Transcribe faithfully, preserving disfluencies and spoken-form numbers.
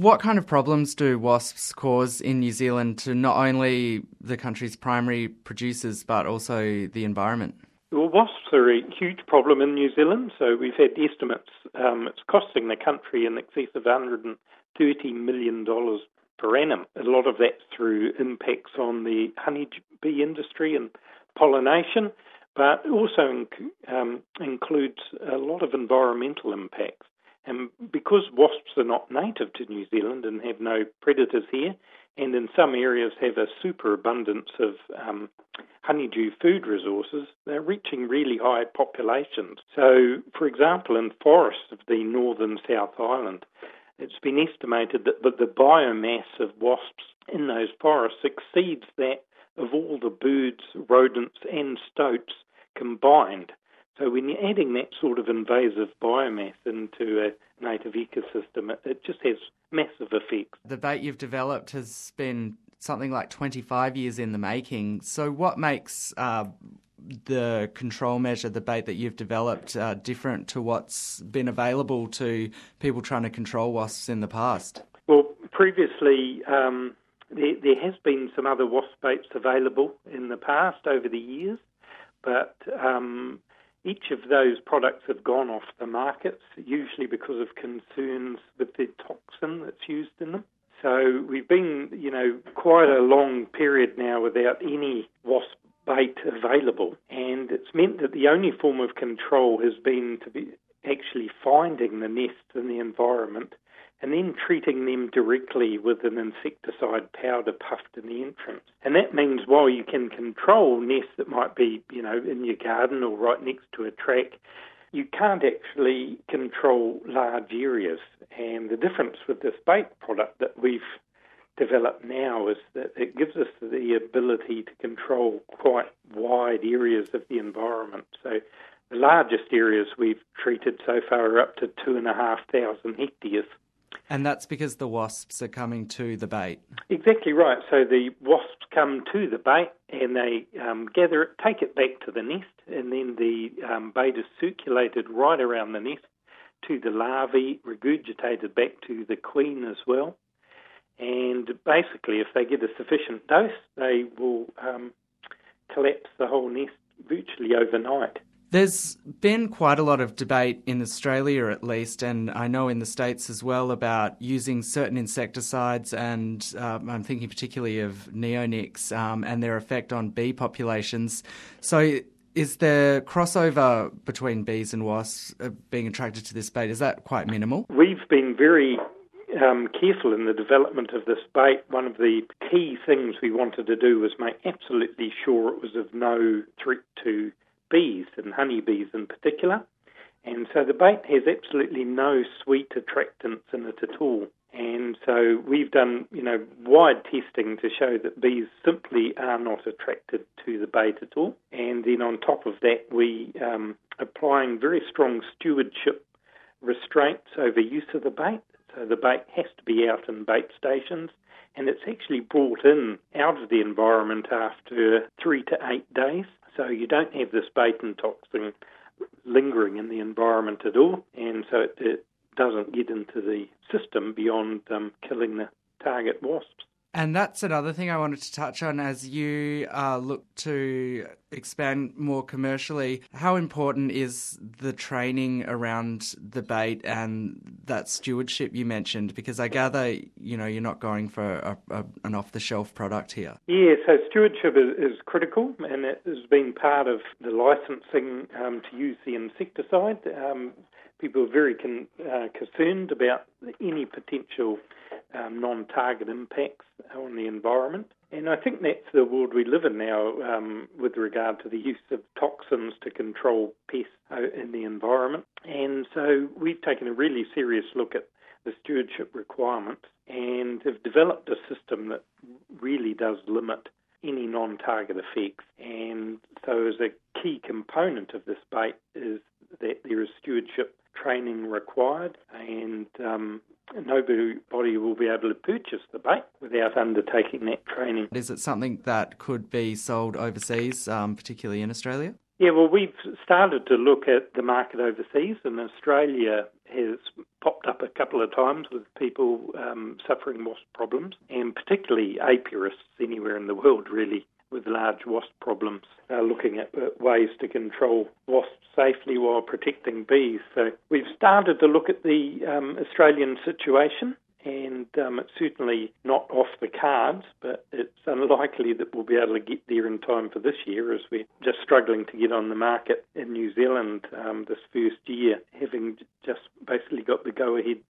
what kind of problems do wasps cause in New Zealand to not only the country's primary producers but also the environment? Well, wasps are a huge problem in New Zealand, so we've had estimates. Um, it's costing the country in excess of one hundred thirty million dollars per annum. A lot of that's through impacts on the honeybee industry and pollination, but also inc- um, includes a lot of environmental impacts. And because wasps are not native to New Zealand and have no predators here, and in some areas have a superabundance of um, honeydew food resources, they're reaching really high populations. So, for example, in forests of the northern South Island, it's been estimated that the biomass of wasps in those forests exceeds that of all the birds, rodents and stoats combined. So when you're adding that sort of invasive biomass into a native ecosystem, it, it just has massive effects. The bait you've developed has been something like twenty-five years in the making. So what makes uh, the control measure, the bait that you've developed, uh, different to what's been available to people trying to control wasps in the past? Well, previously um, there, there has been some other wasp baits available in the past over the years, but um, each of those products have gone off the market, usually because of concerns with the toxin that's used in them. So we've been, you know, quite a long period now without any wasp bait available, and it's meant that the only form of control has been to be actually finding the nests in the environment and then treating them directly with an insecticide powder puffed in the entrance. And that means while you can control nests that might be, you know, in your garden or right next to a track, you can't actually control large areas. And the difference with this bait product that we've developed now is that it gives us the ability to control quite wide areas of the environment. So the largest areas we've treated so far are up to two and a half thousand hectares. And that's because the wasps are coming to the bait. Exactly right. So the wasps come to the bait and they um, gather it, take it back to the nest, and then the um, bait is circulated right around the nest to the larvae, regurgitated back to the queen as well. And basically, if they get a sufficient dose, they will um, collapse the whole nest virtually overnight. There's been quite a lot of debate in Australia, at least, and I know in the States as well, about using certain insecticides, and um, I'm thinking particularly of neonics um, and their effect on bee populations. So is the crossover between bees and wasps uh, being attracted to this bait, is that quite minimal? We've been very um, careful in the development of this bait. One of the key things we wanted to do was make absolutely sure it was of no threat to bees and honeybees in particular. And so the bait has absolutely no sweet attractants in it at all. And so we've done, you know, wide testing to show that bees simply are not attracted to the bait at all. And then on top of that, we um, applying very strong stewardship restraints over use of the bait. So the bait has to be out in bait stations, and it's actually brought in out of the environment after three to eight days. So you don't have this bait and toxin lingering in the environment at all, and so it, it doesn't get into the system beyond um, killing the target wasps. And that's another thing I wanted to touch on as you uh, look to expand more commercially. How important is the training around the bait and that stewardship you mentioned? Because I gather, you know, you're not going for a, a, an off-the-shelf product here. Yeah, so stewardship is, is critical, and it has been part of the licensing um, to use the insecticide. Um, people are very con- uh, concerned about any potential um, non-target impacts on the environment. And I think that's the world we live in now um, with regard to the use of toxins to control pests in the environment. And so we've taken a really serious look at the stewardship requirements and have developed a system that really does limit any non-target effects. And so as a key component of this bait is that there is stewardship training required, and um, nobody will be able to purchase the bait without undertaking that training. Is it something that could be sold overseas, um, particularly in Australia? Yeah, well, we've started to look at the market overseas, and Australia has popped up a couple of times with people um, suffering wasp problems, and particularly apiarists anywhere in the world, really, with large wasp problems, are looking at ways to control wasps safely while protecting bees. So we've started to look at the um, Australian situation, and um, it's certainly not off the cards, but it's unlikely that we'll be able to get there in time for this year, as we're just struggling to get on the market in New Zealand um, this first year, having just basically got the go-ahead